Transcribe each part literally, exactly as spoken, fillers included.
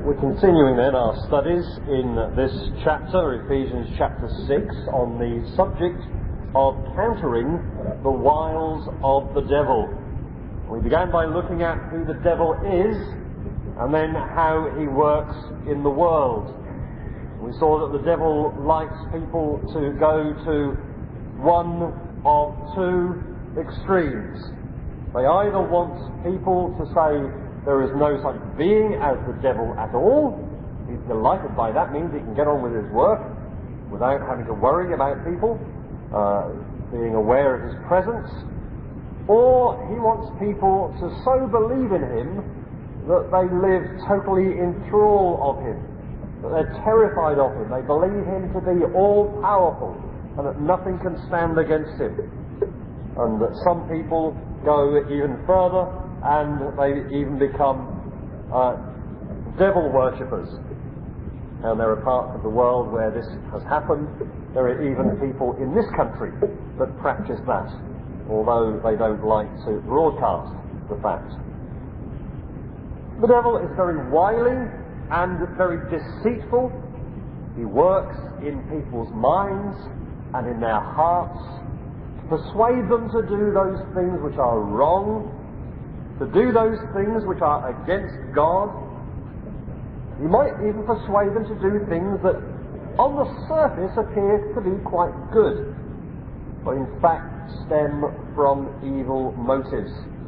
We're continuing then our studies in this chapter, Ephesians chapter six, on the subject of countering the wiles of the devil. We began by looking at who the devil is and then how he works in the world. We saw that the devil likes people to go to one of two extremes. They either want people to say there is no such being as the devil at all. He's delighted by that, means he can get on with his work without having to worry about people uh, being aware of his presence. Or he wants people to so believe in him that they live totally in thrall of him, that they're terrified of him, they believe him to be all-powerful and that nothing can stand against him. And that some people go even further and they even become uh, devil worshippers. And there are parts of the world where this has happened. There are even people in this country that practice that, although they don't like to broadcast the fact. The devil is very wily and very deceitful. He works in people's minds and in their hearts to persuade them to do those things which are wrong, to do those things which are against God. He might even persuade them to do things that on the surface appear to be quite good, but in fact stem from evil motives.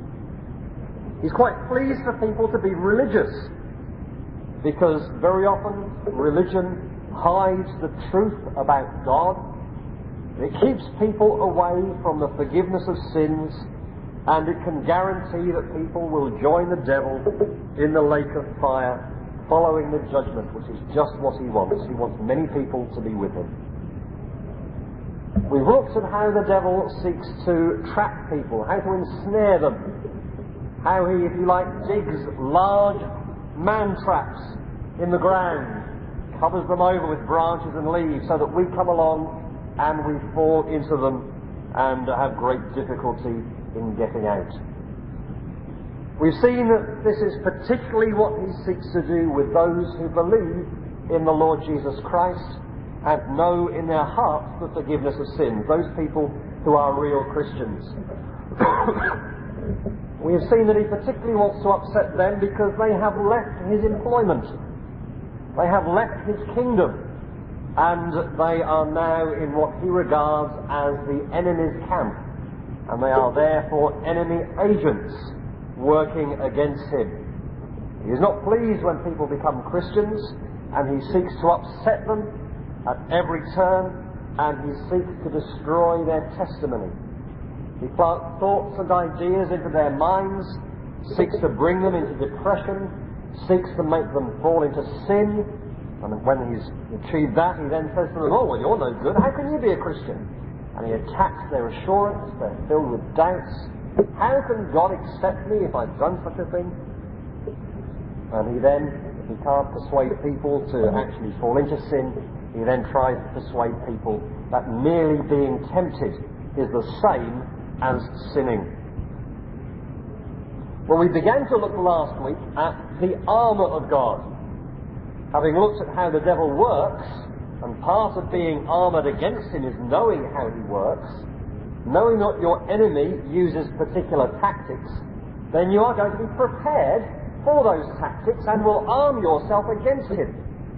He's quite pleased for people to be religious, because very often religion hides the truth about God. It keeps people away from the forgiveness of sins, and it can guarantee that people will join the devil in the lake of fire following the judgment, which is just what he wants. He wants many people to be with him. We've looked at how the devil seeks to trap people, how to ensnare them, how he, if you like, digs large man traps in the ground, covers them over with branches and leaves so that we come along and we fall into them and have great difficulty in getting out. We've seen that this is particularly what he seeks to do with those who believe in the Lord Jesus Christ and know in their hearts the forgiveness of sins, those people who are real Christians. We have seen that he particularly wants to upset them because they have left his employment. They have left his kingdom, and they are now in what he regards as the enemy's camp. And they are therefore enemy agents working against him. He is not pleased when people become Christians, and he seeks to upset them at every turn, and he seeks to destroy their testimony. He plants thoughts and ideas into their minds, seeks to bring them into depression, seeks to make them fall into sin, and when he's achieved that, he then says to them, "Oh, well, you're no good. How can you be a Christian?" And he attacks their assurance. They're filled with doubts. How can God accept me if I've done such a thing? And he then, if he can't persuade people to actually fall into sin, he then tries to persuade people that merely being tempted is the same as sinning. Well, we began to look last week at the armour of God. Having looked at how the devil works, and part of being armoured against him is knowing how he works, knowing that your enemy uses particular tactics, then you are going to be prepared for those tactics and will arm yourself against him.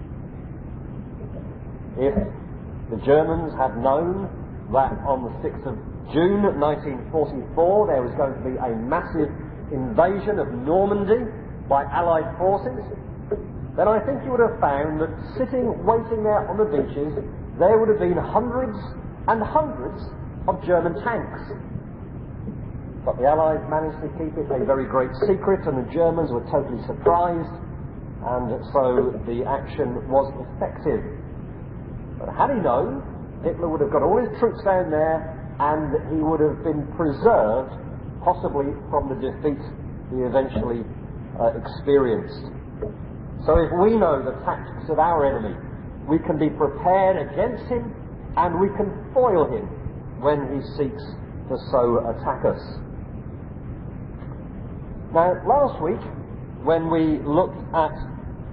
If the Germans had known that on the sixth of June nineteen forty-four there was going to be a massive invasion of Normandy by Allied forces, then I think you would have found that sitting, waiting there on the beaches, there would have been hundreds and hundreds of German tanks. But the Allies managed to keep it a very great secret, and the Germans were totally surprised, and so the action was effective. But had he known, Hitler would have got all his troops down there, and he would have been preserved, possibly from the defeat he eventually uh, experienced. So if we know the tactics of our enemy, we can be prepared against him, and we can foil him when he seeks to so attack us. Now, last week, when we looked at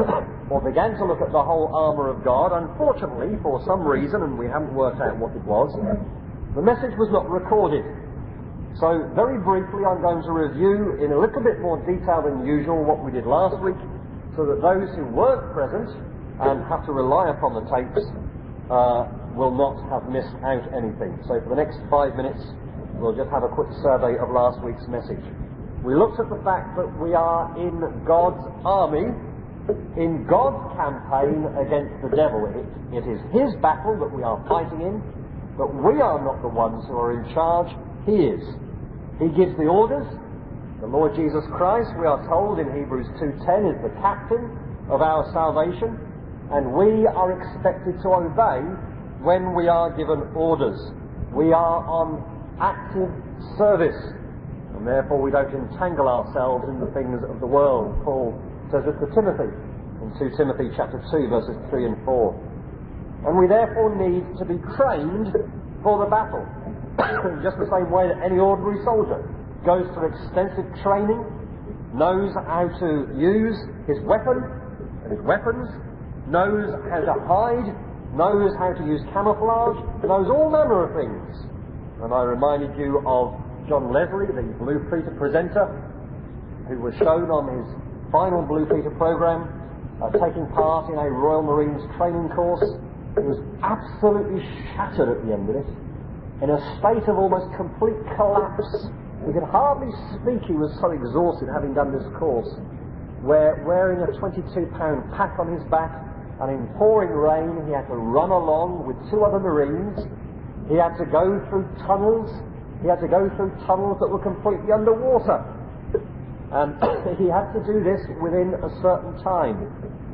or began to look at the whole armour of God. Unfortunately, for some reason, and we haven't worked out what it was, the message was not recorded. So, very briefly, I'm going to review in a little bit more detail than usual what we did last week, so that those who weren't present and have to rely upon the tapes uh, will not have missed out anything. So, for the next five minutes, we'll just have a quick survey of last week's message. We looked at the fact that we are in God's army, in God's campaign against the devil. It, it is His battle that we are fighting in, but we are not the ones who are in charge. He is. He gives the orders. The Lord Jesus Christ, we are told in Hebrews two ten, is the captain of our salvation, and we are expected to obey when we are given orders. We are on active service, and therefore we don't entangle ourselves in the things of the world. Paul says it to Timothy in two Timothy chapter two, verses three and four. And we therefore need to be trained for the battle. In just the same way that any ordinary soldier goes through extensive training, knows how to use his weapon and his weapons, knows how to hide, knows how to use camouflage, knows all manner of things. And I reminded you of John Leslie, the Blue Peter presenter, who was shown on his final Blue Peter programme, uh, taking part in a Royal Marines training course. He was absolutely shattered at the end of it, in a state of almost complete collapse. He could hardly speak, he was so exhausted having done this course, where wearing a twenty-two pound pack on his back, and in pouring rain he had to run along with two other Marines. He had to go through tunnels, he had to go through tunnels that were completely underwater. And he had to do this within a certain time.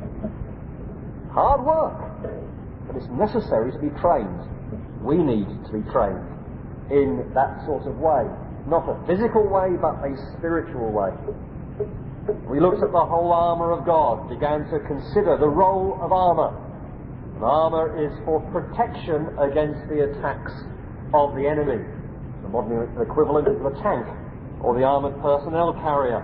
Hard work, but it's necessary to be trained. We need to be trained in that sort of way. Not a physical way, but a spiritual way. We looked at the whole armour of God, began to consider the role of armour. And armour is for protection against the attacks of the enemy. The modern equivalent of the tank, or the armoured personnel carrier.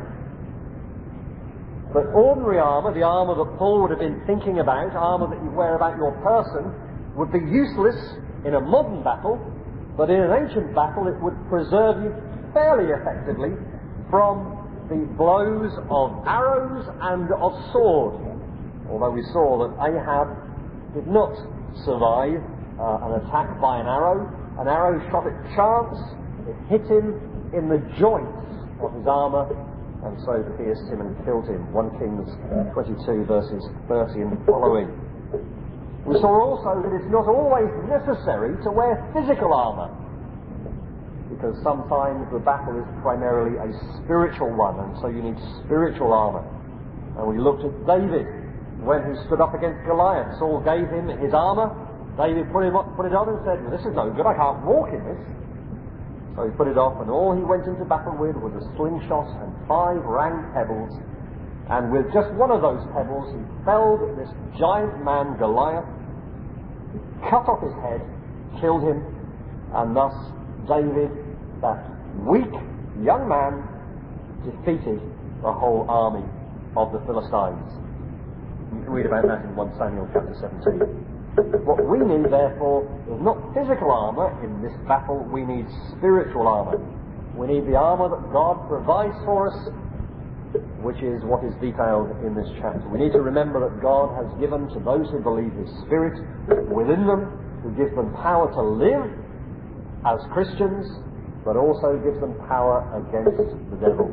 But ordinary armour, the armour that Paul would have been thinking about, armour that you wear about your person, would be useless in a modern battle, but in an ancient battle it would preserve you fairly effectively from the blows of arrows and of sword. Although we saw that Ahab did not survive uh, an attack by an arrow. An arrow shot at chance, it hit him in the joints of his armour, and so pierced him and killed him. First Kings twenty-two, verses thirty and following. We saw also that it's not always necessary to wear physical armour, because sometimes the battle is primarily a spiritual one, and so you need spiritual armour. And we looked at David when he stood up against Goliath. Saul gave him his armour. David put, him up, put it on and said, well, this is no good, I can't walk in this. So he put it off, and all he went into battle with was a slingshot and five round pebbles. And with just one of those pebbles, he felled this giant man, Goliath, cut off his head, killed him, and thus David, that weak young man, defeated the whole army of the Philistines. You can read about that in First Samuel chapter seventeen. What we need, therefore, is not physical armour in this battle, we need spiritual armour. We need the armour that God provides for us, which is what is detailed in this chapter. We need to remember that God has given to those who believe His Spirit within them, who gives them power to live as Christians, but also gives them power against the devil.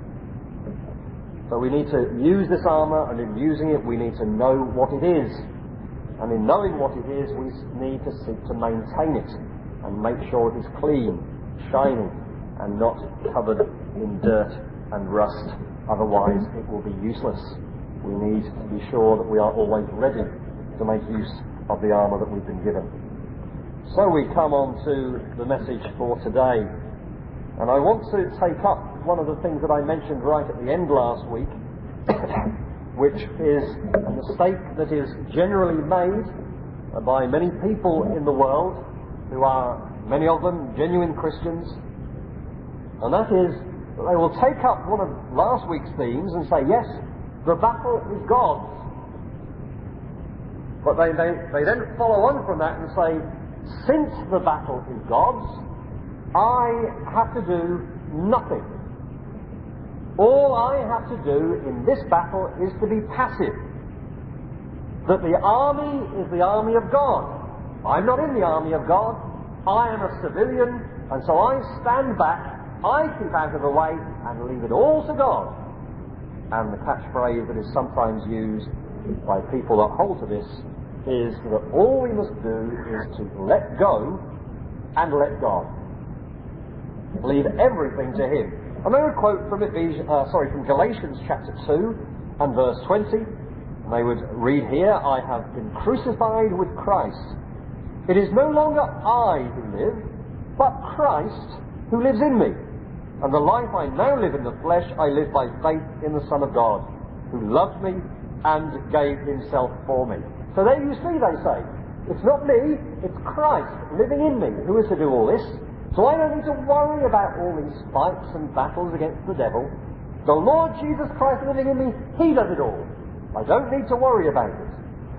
So we need to use this armour, and in using it we need to know what it is. And in knowing what it is, we need to seek to maintain it and make sure it is clean, shining, and not covered in dirt and rust. Otherwise it will be useless. We need to be sure that we are always ready to make use of the armour that we've been given. So we come on to the message for today. And I want to take up one of the things that I mentioned right at the end last week, which is a mistake that is generally made by many people in the world, who are, many of them, genuine Christians. And that is, they will take up one of last week's themes and say, yes, the battle is God's. But they, they, they then follow on from that and say, since the battle is God's, I have to do nothing. All I have to do in this battle is to be passive. That the army is the army of God. I'm not in the army of God. I am a civilian, and so I stand back, I keep out of the way, and leave it all to God. And the catchphrase that is sometimes used by people that hold to this is that all we must do is to let go and let God. Leave everything to Him. And they would quote from Ephesians, uh, sorry, from Galatians chapter two and verse twenty. And they would read here, I have been crucified with Christ. It is no longer I who live, but Christ who lives in me. And the life I now live in the flesh, I live by faith in the Son of God, who loved me and gave Himself for me. So there you see, they say, it's not me, it's Christ living in me who is to do all this. So I don't need to worry about all these fights and battles against the devil. The Lord Jesus Christ living in me, He does it all. I don't need to worry about it.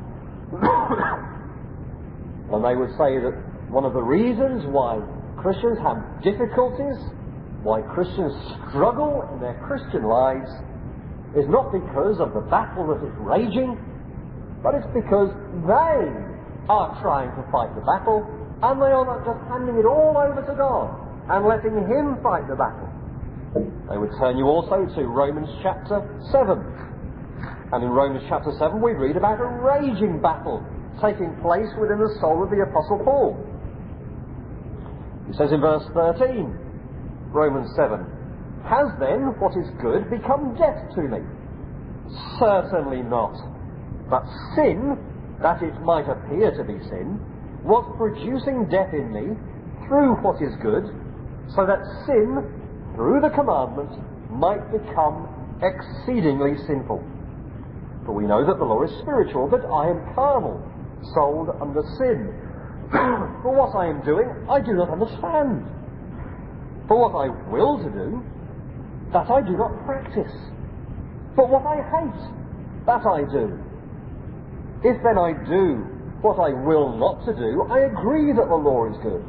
And they would say that one of the reasons why Christians have difficulties, why Christians struggle in their Christian lives, is not because of the battle that is raging, but it's because they are trying to fight the battle, and they are not just handing it all over to God and letting Him fight the battle. They would turn you also to Romans chapter seven. And in Romans chapter seven we read about a raging battle taking place within the soul of the Apostle Paul. He says in verse thirteen, Romans seven, has then what is good become death to me? Certainly not. But sin, that it might appear to be sin, was producing death in me through what is good, so that sin, through the commandment, might become exceedingly sinful. For we know that the law is spiritual, but I am carnal, sold under sin. For what I am doing, I do not understand. For what I will to do, that I do not practice. But what I hate, that I do. If then I do what I will not to do, I agree that the law is good.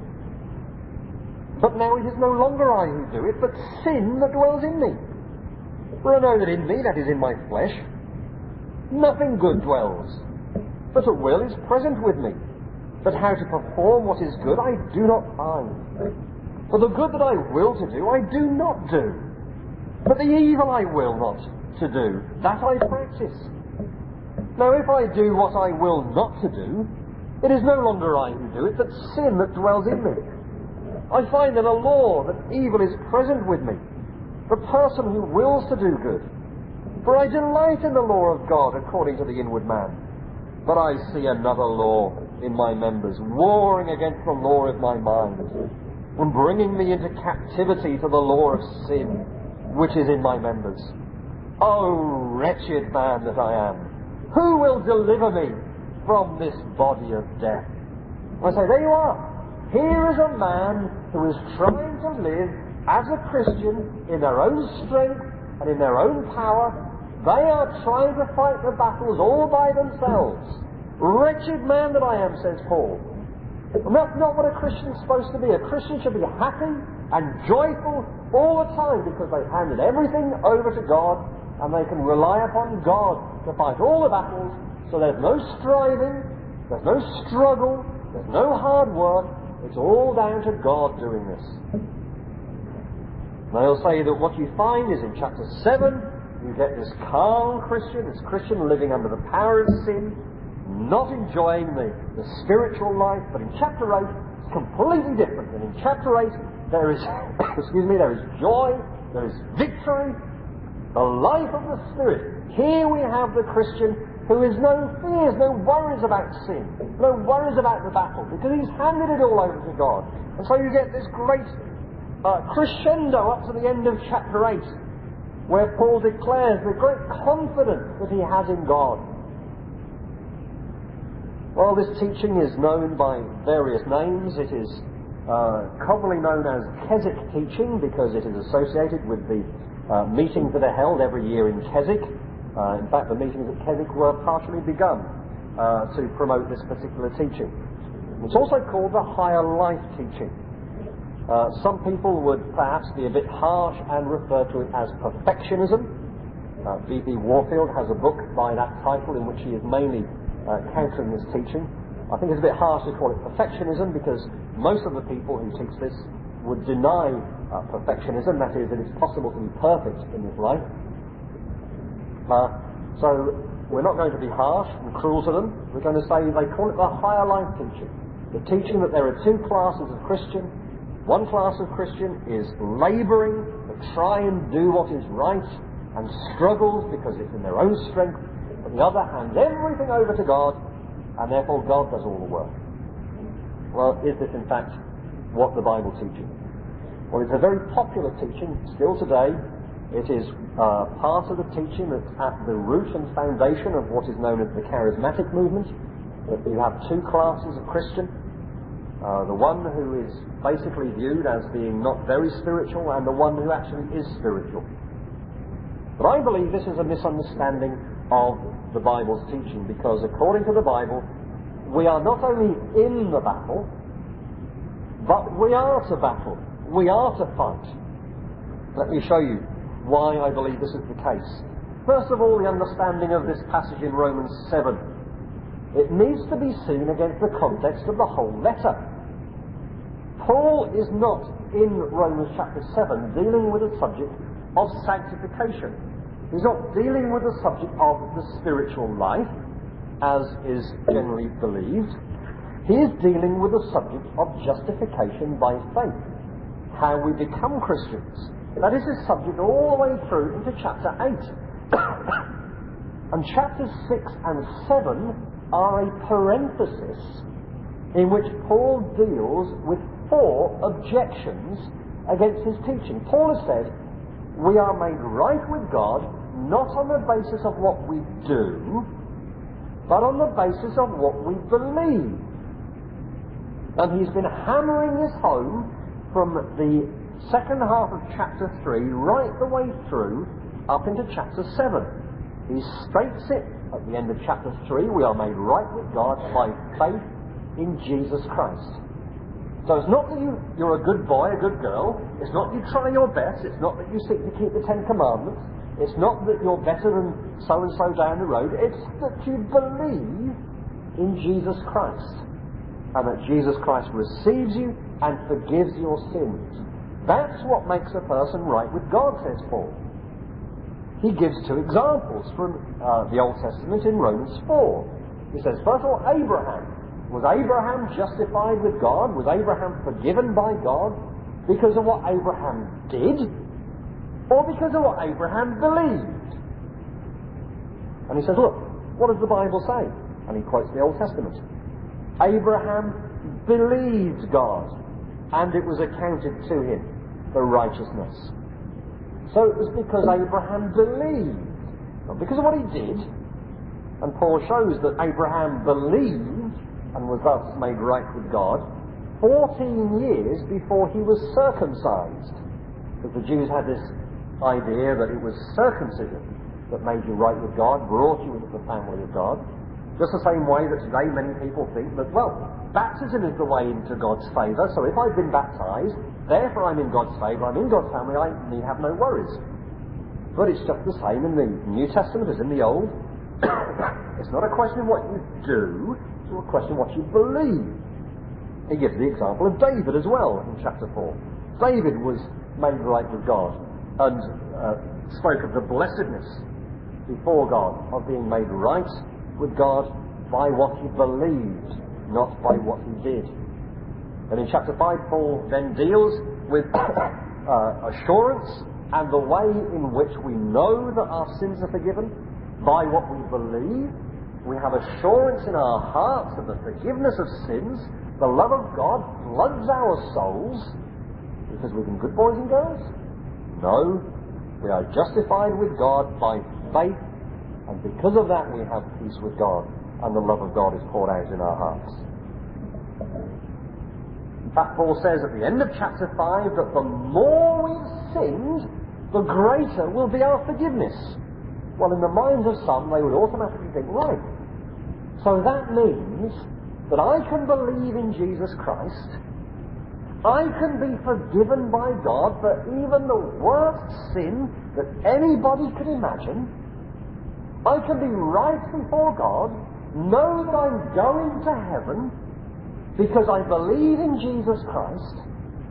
But now it is no longer I who do it, but sin that dwells in me. For I know that in me, that is in my flesh, nothing good dwells, but a will is present with me. But how to perform what is good I do not find. For the good that I will to do, I do not do. But the evil I will not to do, that I practice. Now if I do what I will not to do, it is no longer I who do it, but sin that dwells in me. I find in a law that evil is present with me, the person who wills to do good. For I delight in the law of God according to the inward man. But I see another law in my members, warring against the law of my mind, and bringing me into captivity to the law of sin, which is in my members. O wretched man that I am! Who will deliver me from this body of death? I say, there you are. Here is a man who is trying to live as a Christian in their own strength and in their own power. They are trying to fight the battles all by themselves. Wretched man that I am, says Paul. And that's not what a Christian's supposed to be. A Christian should be happy and joyful all the time because they've handed everything over to God and they can rely upon God to fight all the battles, so there's no striving, there's no struggle, there's no hard work. It's all down to God doing this. And they'll say that what you find is in chapter seven, you get this carnal Christian, this Christian living under the power of sin, not enjoying the, the spiritual life. But in chapter eight, it's completely different. And in chapter eight, there is, excuse me, there is joy, there is victory, the life of the Spirit. Here we have the Christian who has no fears, no worries about sin, no worries about the battle, because he's handed it all over to God. And so you get this great uh, crescendo up to the end of chapter eight, where Paul declares the great confidence that he has in God. Well, this teaching is known by various names. It is uh, commonly known as Keswick teaching because it is associated with the uh, meetings that are held every year in Keswick. Uh, in fact, the meetings at Keswick were partially begun uh, to promote this particular teaching. It's also called the higher life teaching. Uh, some people would perhaps be a bit harsh and refer to it as perfectionism. Uh, B B Warfield has a book by that title in which he is mainly uh, countering this teaching. I think it's a bit harsh to call it perfectionism, because most of the people who teach this would deny uh, perfectionism, that is, that it's possible to be perfect in this life. Uh, so we're not going to be harsh and cruel to them. We're going to say they call it the higher life teaching. The teaching that there are two classes of Christian. One class of Christian is labouring to try and do what is right and struggles because it's in their own strength, but the other hands everything over to God, and therefore God does all the work. Well, is this in fact what the Bible teaches? Well, it's a very popular teaching still today. It is uh, part of the teaching that's at the root and foundation of what is known as the charismatic movement, that you have two classes of Christian. Uh, the one who is basically viewed as being not very spiritual, and the one who actually is spiritual. But I believe this is a misunderstanding of the Bible's teaching, because according to the Bible, we are not only in the battle, but we are to battle. We are to fight. Let me show you why I believe this is the case. First of all, the understanding of this passage in Romans seven. It needs to be seen against the context of the whole letter. Paul is not, in Romans chapter seven, dealing with the subject of sanctification. He's not dealing with the subject of the spiritual life, as is generally believed. He is dealing with the subject of justification by faith, how we become Christians. That is his subject all the way through into chapter eight. And chapters six and seven are a parenthesis in which Paul deals with four objections against his teaching. Paul has said, we are made right with God not on the basis of what we do, but on the basis of what we believe. And he's been hammering this home from the second half of chapter three right the way through up into chapter seven. He states it at the end of chapter three, we are made right with God by faith in Jesus Christ. So it's not that you, you're a good boy, a good girl. It's not you try your best. It's not that you seek to keep the Ten Commandments. It's not that you're better than so-and-so down the road. It's that you believe in Jesus Christ, and that Jesus Christ receives you and forgives your sins. That's what makes a person right with God, says Paul. He gives two examples from uh, the Old Testament in Romans four. He says, first of all, Abraham. Was Abraham justified with God? Was Abraham forgiven by God because of what Abraham did? Or because of what Abraham believed? And he says, look, what does the Bible say? And he quotes the Old Testament. Abraham believed God, and it was accounted to him for righteousness. So it was because Abraham believed, not because of what he did. And Paul shows that Abraham believed and was thus made right with God fourteen years before he was circumcised. Because the Jews had this idea that it was circumcision that made you right with God, brought you into the family of God. Just the same way that today many people think that, well, baptism is the way into God's favour, so if I've been baptised, therefore I'm in God's favour, I'm in God's family, I need have no worries. But it's just the same in the New Testament as in the Old. It's not a question of what you do, it's a question of what you believe. He gives the example of David as well in chapter four. David was made right with God and uh, spoke of the blessedness before God of being made right with God by what he believed, not by what he did. And in chapter five, Paul then deals with uh, assurance and the way in which we know that our sins are forgiven by what we believe. We have assurance in our hearts of the forgiveness of sins. The love of God floods our souls because we've been good boys and girls. No, we are justified with God by faith, and because of that we have peace with God, and the love of God is poured out in our hearts. In fact, Paul says at the end of chapter five that the more we've sinned, the greater will be our forgiveness. Well, in the minds of some, they would automatically think, right, So that means that I can believe in Jesus Christ. I can be forgiven by God for even the worst sin that anybody could imagine. I can be right before God, know that I'm going to heaven because I believe in Jesus Christ,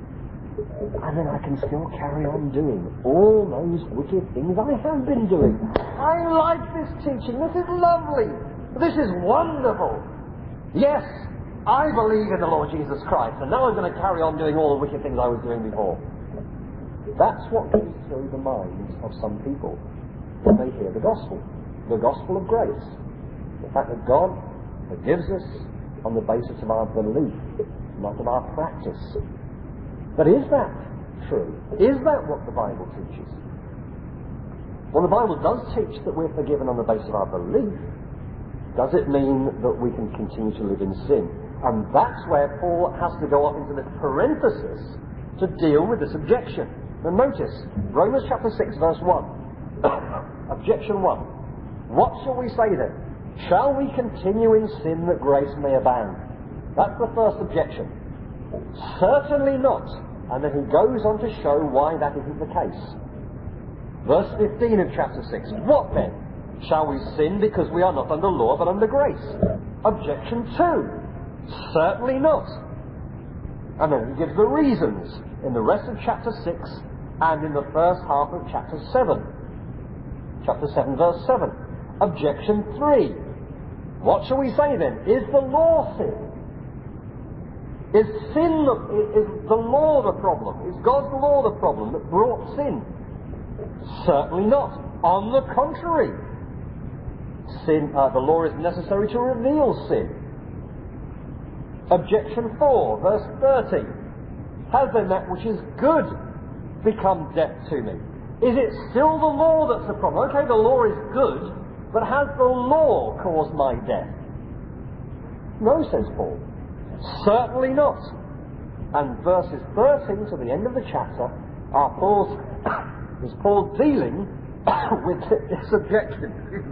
and then I can still carry on doing all those wicked things I have been doing. I like this teaching. This is lovely. This is wonderful. Yes, I believe in the Lord Jesus Christ, and now I'm going to carry on doing all the wicked things I was doing before. That's what goes through the minds of some people when they hear the gospel. The gospel of grace. The fact that God forgives us on the basis of our belief, not of our practice. But is that true? Is that what the Bible teaches? Well, the Bible does teach that we're forgiven on the basis of our belief. Does it mean that we can continue to live in sin? And that's where Paul has to go off into this parenthesis to deal with this objection. Now notice, Romans chapter six verse one. Objection one. What shall we say then? Shall we continue in sin that grace may abound? That's the first objection. Certainly not. And then he goes on to show why that isn't the case. Verse fifteen of chapter six. What then? Shall we sin because we are not under law but under grace? Objection two. Certainly not. And then he gives the reasons in the rest of chapter six and in the first half of chapter seven. Chapter seven verse seven. Objection three. What shall we say then? Is the law sin? Is sin the, is the law the problem? Is God's law the problem that brought sin? Certainly not. On the contrary. Sin, uh, the law is necessary to reveal sin. Objection four, verse thirty. Has then that which is good become death to me? Is it still the law that's the problem? Okay, the law is good, but has the law caused my death? No, says Paul. Certainly not. And verses thirteen to the end of the chapter are Paul's, is Paul dealing with this objection. Excuse me.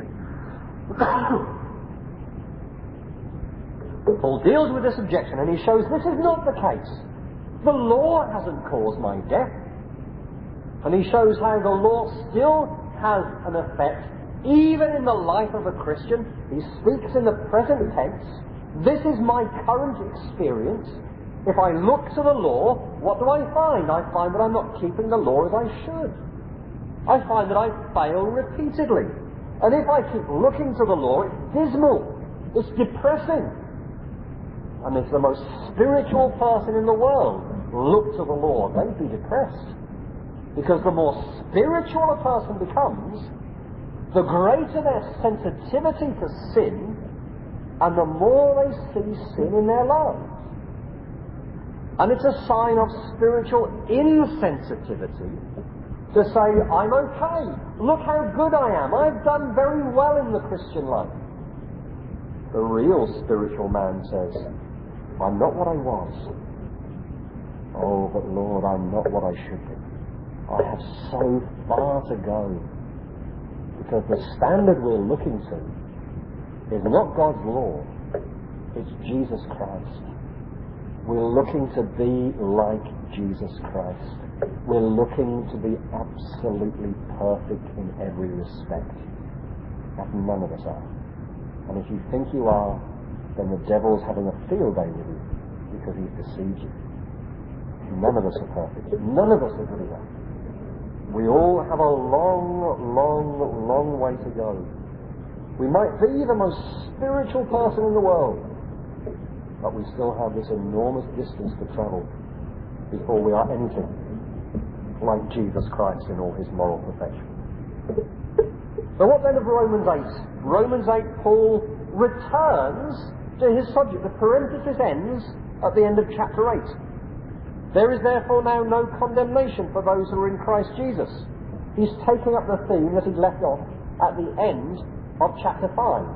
Paul deals with this objection and he shows this is not the case. The law hasn't caused my death. And he shows how the law still has an effect even in the life of a Christian. He speaks in the present tense. This is my current experience. If I look to the law, what do I find? I find that I'm not keeping the law as I should. I find that I fail repeatedly. And if I keep looking to the law, it's dismal. It's depressing. And if the most spiritual person in the world looked to the law, they'd be depressed. Because the more spiritual a person becomes, the greater their sensitivity to sin, and the more they see sin in their lives. And it's a sign of spiritual insensitivity to say, I'm okay. Look how good I am. I've done very well in the Christian life. The real spiritual man says, I'm not what I was. Oh, but Lord, I'm not what I should be. I have so far to go. Because the standard we're looking to is not God's law, it's Jesus Christ. We're looking to be like Jesus Christ. We're looking to be absolutely perfect in every respect. But none of us are. And if you think you are, then the devil's having a field day with you because he's deceived you. None of us are perfect. None of us are good enough. We all have a long, long, long way to go. We might be the most spiritual person in the world, but we still have this enormous distance to travel before we are anything like Jesus Christ in all his moral perfection. So what then of Romans eight? Romans eight, Paul returns to his subject. The parenthesis ends at the end of chapter eight. There is therefore now no condemnation for those who are in Christ Jesus. He's taking up the theme that he left off at the end of chapter five.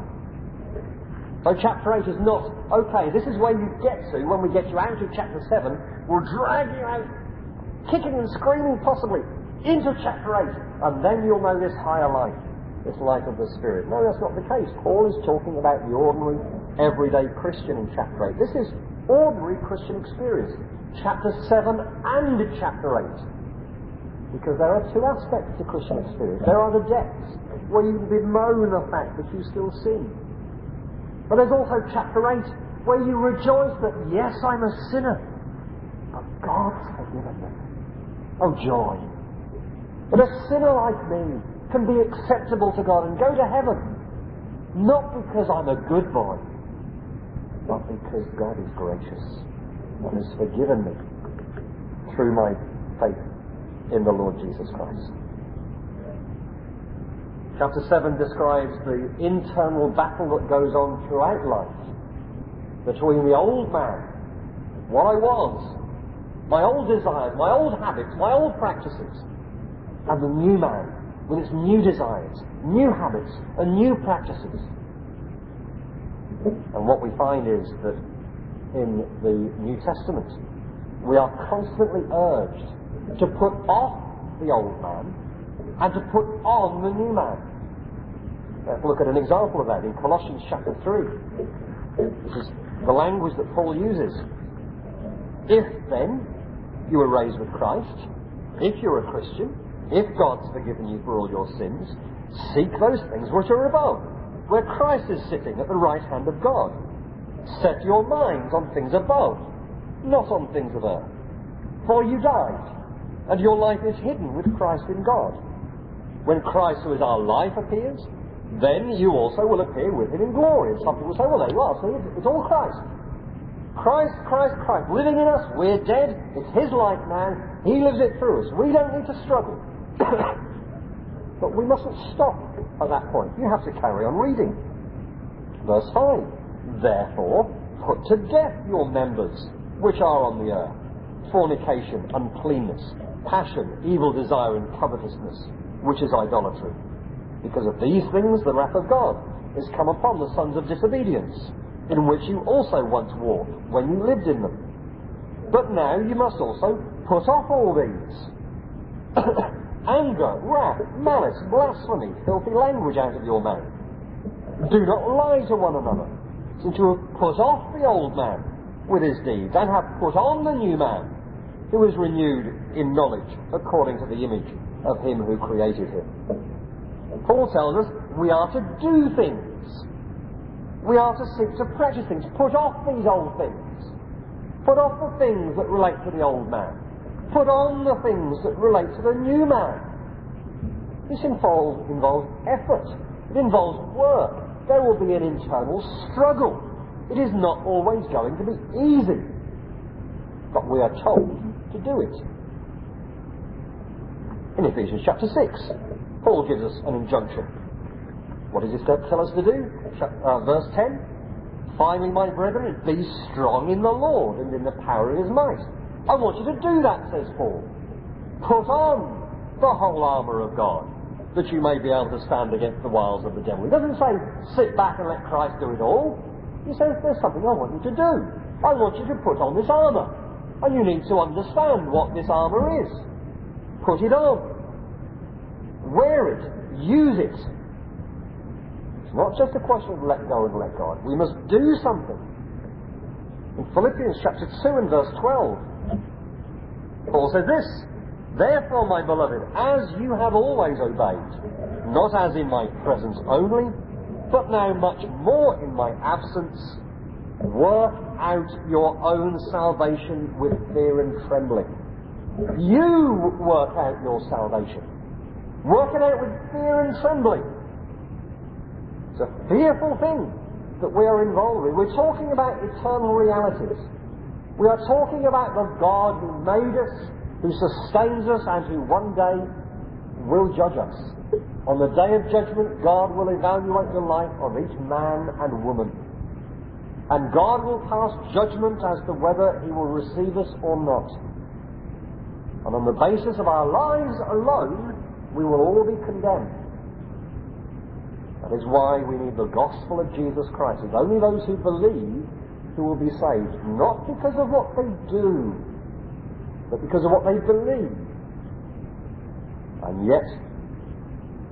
So chapter eight is not, okay, this is where you get to when we get you out of chapter seven. We'll drag you out, kicking and screaming possibly, into chapter eight, and then you'll know this higher life. this life of the Spirit. No, that's not the case. Paul is talking about the ordinary, everyday Christian in chapter eight. This is ordinary Christian experience. Chapter seven and chapter eight. Because there are two aspects to Christian experience. There are the depths, where you bemoan the fact that you still sin. But there's also chapter eight, where you rejoice that, yes, I'm a sinner, but God's forgiven me. Oh, joy. That a sinner like me can be acceptable to God and go to heaven, not because I'm a good boy, but because God is gracious and has forgiven me through my faith in the Lord Jesus Christ. Chapter seven describes the internal battle that goes on throughout life between the old man, what I was, my old desires, my old habits, my old practices, and the new man with its new desires, new habits, and new practices. And what we find is that in the New Testament, we are constantly urged to put off the old man and to put on the new man. Let's look at an example of that in Colossians chapter three. This is the language that Paul uses. If then you were raised with Christ, if you're a Christian, if God's forgiven you for all your sins, seek those things which are above, where Christ is sitting at the right hand of God. Set your minds on things above, not on things of earth. For you died, and your life is hidden with Christ in God. When Christ, who is our life, appears, then you also will appear with him in glory. And some people say, well, there you are, see, it's all Christ. Christ, Christ, Christ, living in us, we're dead, it's his life now, he lives it through us. We don't need to struggle. But we mustn't stop at that point. You have to carry on reading. Verse five. Therefore, put to death your members which are on the earth: fornication, uncleanness, passion, evil desire, and covetousness, which is idolatry. Because of these things the wrath of God is come upon the sons of disobedience, in which you also once walked when you lived in them. But now you must also put off all these: anger, wrath, malice, blasphemy, filthy language out of your mouth. Do not lie to one another, since you have put off the old man with his deeds, and have put on the new man, who is renewed in knowledge according to the image of him who created him. Paul tells us we are to do things. We are to seek to practice things. Put off these old things. Put off the things that relate to the old man. Put on the things that relate to the new man. This involves, involves effort. It involves work. There will be an internal struggle. It is not always going to be easy. But we are told to do it. In Ephesians chapter six, Paul gives us an injunction. What does he tell us to do? Uh, verse ten. Finally, my brethren, be strong in the Lord and in the power of his might. I want you to do that, says Paul. Put on the whole armour of God, that you may be able to stand against the wiles of the devil. He doesn't say, sit back and let Christ do it all. He says, there's something I want you to do. I want you to put on this armour. And you need to understand what this armour is. Put it on. Wear it. Use it. It's not just a question of let go and let God. We must do something. In Philippians chapter two and verse twelve, Paul says this: Therefore, my beloved, as you have always obeyed, not as in my presence only, but now much more in my absence, work out your own salvation with fear and trembling. You work out your salvation. Work it out with fear and trembling. It's a fearful thing that we are involved in. We're talking about eternal realities. We are talking about the God who made us, who sustains us, and who one day will judge us. On the day of judgment, God will evaluate the life of each man and woman. And God will pass judgment as to whether he will receive us or not. And on the basis of our lives alone, we will all be condemned. That is why we need the gospel of Jesus Christ. It's only those who believe who will be saved, not because of what they do, but because of what they believe. And yet,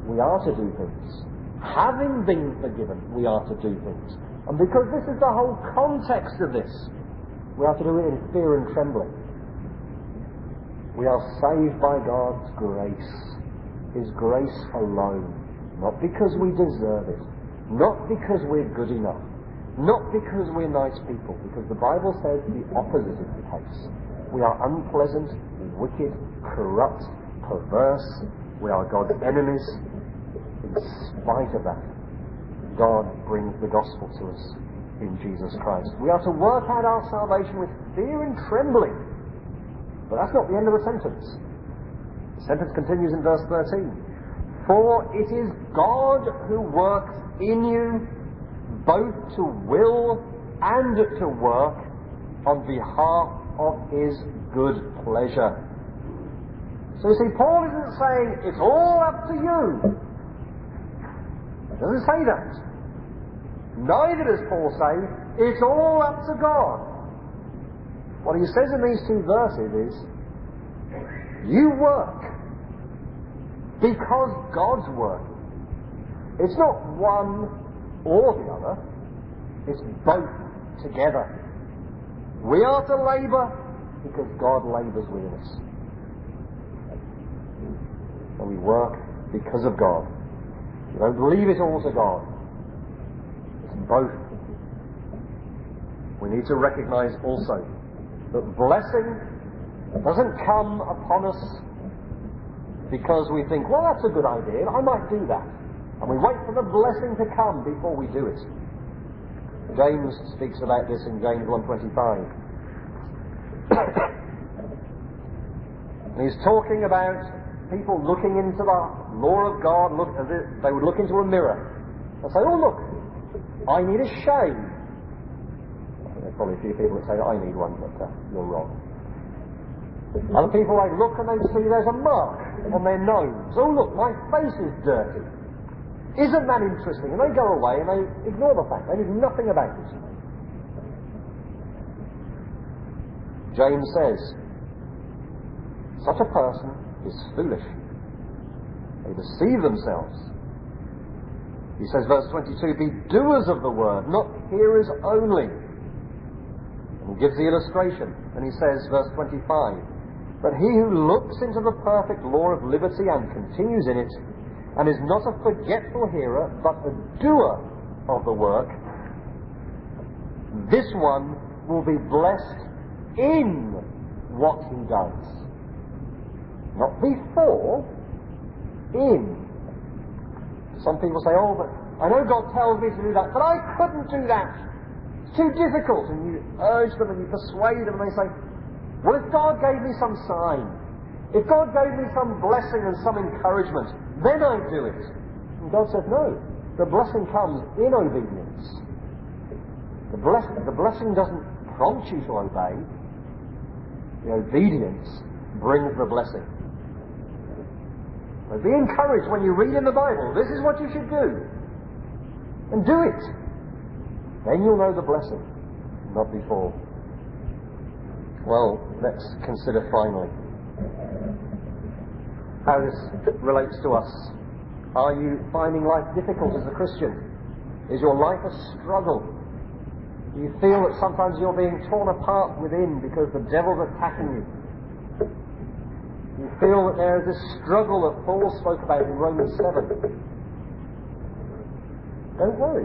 we are to do things. Having been forgiven, we are to do things. And because this is the whole context of this, we are to do it in fear and trembling. We are saved by God's grace, His grace alone, not because we deserve it, not because we're good enough, not because we're nice people, because the Bible says the opposite is the case. We are unpleasant, wicked, corrupt, perverse. We are God's enemies. In spite of that, God brings the gospel to us in Jesus Christ. We are to work out our salvation with fear and trembling. But that's not the end of the sentence. The sentence continues in verse thirteen. For it is God who works in you both to will and to work on behalf of His good pleasure. So you see, Paul isn't saying it's all up to you. He doesn't say that. Neither does Paul say it's all up to God. What he says in these two verses is, you work because God's working. It's not one or the other. It's both together. We are to labour because God labours within us. And we work because of God. We don't leave it all to God. It's both. We need to recognise also that blessing doesn't come upon us because we think, well, that's a good idea, I might do that. And we wait for the blessing to come before we do it. James speaks about this in James one twenty-five. And he's talking about people looking into the law of God, look, as if they would look into a mirror and say, oh look, I need a shave. I think there's probably a few people that say, I need one, but uh, you're wrong. Other people, they look and they see there's a mark on their nose. Oh look, my face is dirty. Isn't that interesting? And they go away and they ignore the fact. They know nothing about it. James says, such a person is foolish. They deceive themselves. He says, verse twenty-two, be doers of the word, not hearers only. And he gives the illustration. And he says, verse twenty-five, but he who looks into the perfect law of liberty and continues in it, and is not a forgetful hearer, but a doer of the work, this one will be blessed in what he does. Not before, in. Some people say, oh, but I know God tells me to do that, but I couldn't do that. It's too difficult. And you urge them and you persuade them and they say, well, if God gave me some sign, if God gave me some blessing and some encouragement, then I'd do it. And God said, no. The blessing comes in obedience. The, bless- the blessing doesn't prompt you to obey. The obedience brings the blessing. So be encouraged when you read in the Bible, this is what you should do. And do it. Then you'll know the blessing, not before. Well, let's consider finally how this relates to us. Are you finding life difficult as a Christian? Is your life a struggle? Do you feel that sometimes you're being torn apart within because the devil's attacking you? Do you feel that there is this struggle that Paul spoke about in Romans seven? Don't worry.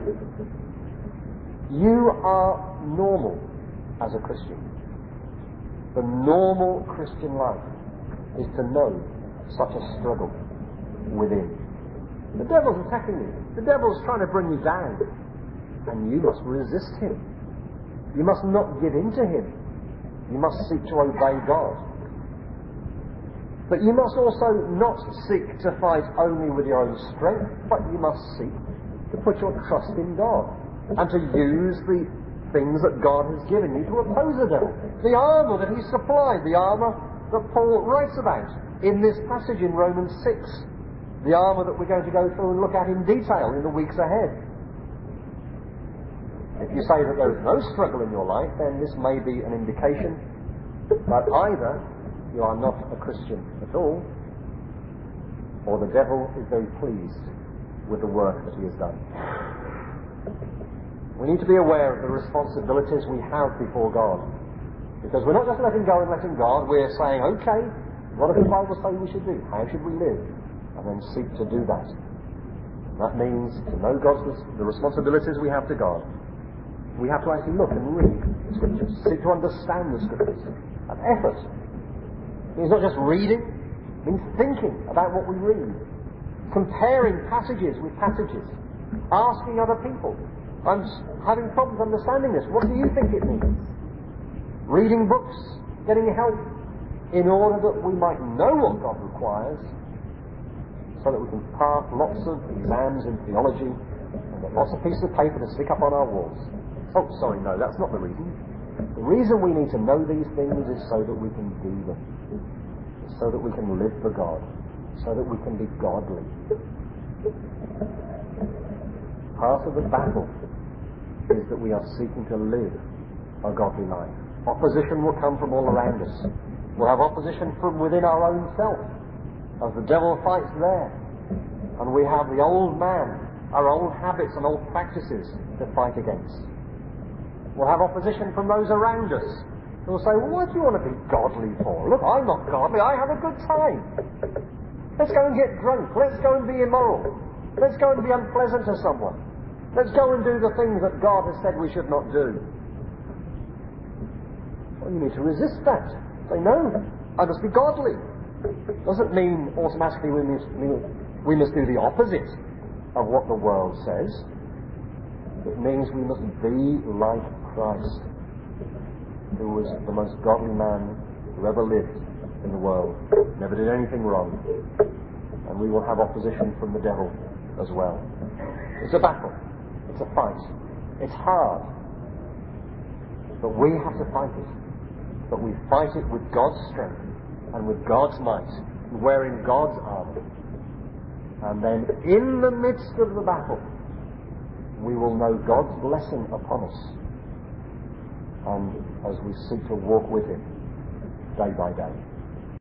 You are normal as a Christian. The normal Christian life is to know such a struggle within. The devil's attacking you. The devil's trying to bring you down. And you must resist him. You must not give in to him. You must seek to obey God. But you must also not seek to fight only with your own strength, but you must seek to put your trust in God and to use the things that God has given you to oppose the devil. The armour that He's supplied, the armour that Paul writes about in this passage in Romans six. The armour that we're going to go through and look at in detail in the weeks ahead. If you say that there is no struggle in your life, then this may be an indication that either you are not a Christian at all, or the devil is very pleased with the work that he has done. We need to be aware of the responsibilities we have before God. Because we're not just letting go and letting God, we're saying, okay, what does the Bible say we should do? How should we live? And then seek to do that. That means to know God's the responsibilities we have to God. We have to actually look and read the Scriptures, seek to understand the Scriptures. An effort. It's not just reading, it means thinking about what we read, comparing passages with passages, asking other people, I'm having problems understanding this, what do you think it means? Reading books, getting help, in order that we might know what God requires, so that we can pass lots of exams in theology and get lots of pieces of paper to stick up on our walls. Oh, sorry, no, that's not the reason. The reason we need to know these things is so that we can do them, so that we can live for God, so that we can be godly. Part of the battle is that we are seeking to live a godly life. Opposition will come from all around us. We'll have opposition from within our own self, as the devil fights there. And we have the old man, our old habits and old practices to fight against. We'll have opposition from those around us. They'll say, well, what do you want to be godly for? Look, I'm not godly, I have a good time. Let's go and get drunk. Let's go and be immoral. Let's go and be unpleasant to someone. Let's go and do the things that God has said we should not do. Well, you need to resist that. Say, no, I must be godly. Doesn't mean automatically we must, we must do the opposite of what the world says. It means we must be like Christ, who was the most godly man who ever lived in the world, never did anything wrong. And we will have opposition from the devil as well. It's a battle. It's a fight. It's hard. But we have to fight it. But we fight it with God's strength and with God's might, wearing God's armour. And then in the midst of the battle, we will know God's blessing upon us. And as we seek to walk with Him day by day.